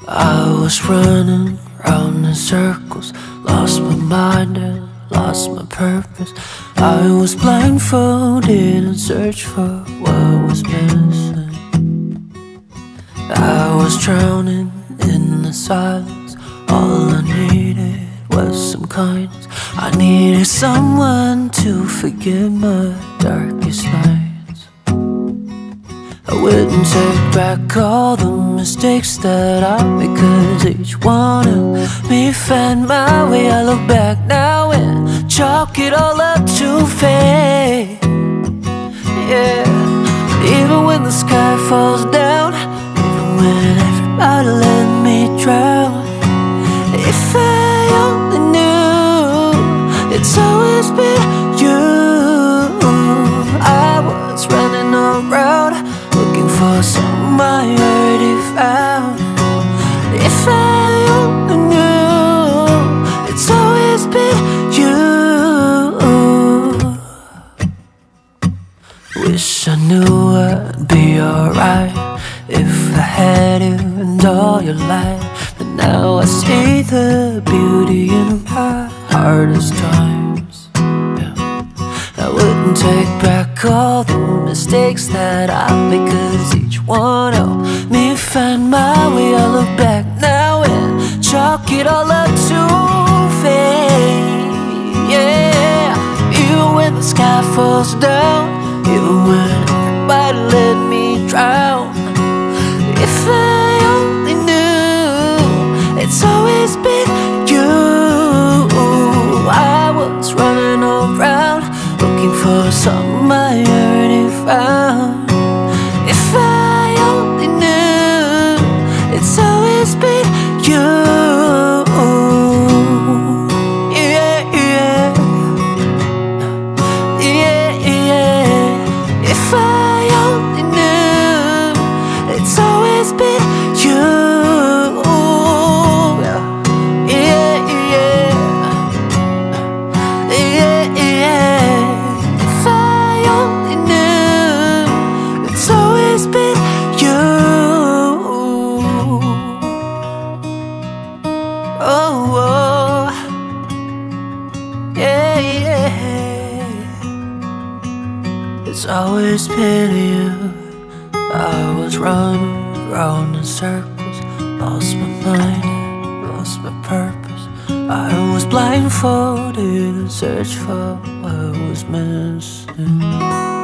I was running round in circles, lost my mind and lost my purpose. I was blindfolded and searched for what was missing. I was drowning in the silence. All I needed was some kindness. I needed someone to forgive my darkest nights. I wouldn't take back all the mistakes that I made, 'cause each one of me found my way. I look back now and chalk it all up to fate. Yeah, even when the sky falls down, even when everybody let me drown. If I only knew it's always been you. I was running around looking for something I already found. If I only knew it's always been you. Wish I knew I'd be alright if I had you and all your light. But now I see the beauty in my hardest times. I wouldn't take back all the mistakes that I made, 'cause each one helped me find my way. I look back now and chalk it all up to fate. Yeah, even when the sky falls down, even when everybody let me drown. If I only knew it's always been you. I was running around looking for something I already found. If I only knew it's always been you. Yeah, yeah, yeah, yeah. If I only knew it's always been you. Oh, yeah, yeah. It's always been you. I was running round in circles, lost my mind, lost my purpose. I was blindfolded and searched for what was missing.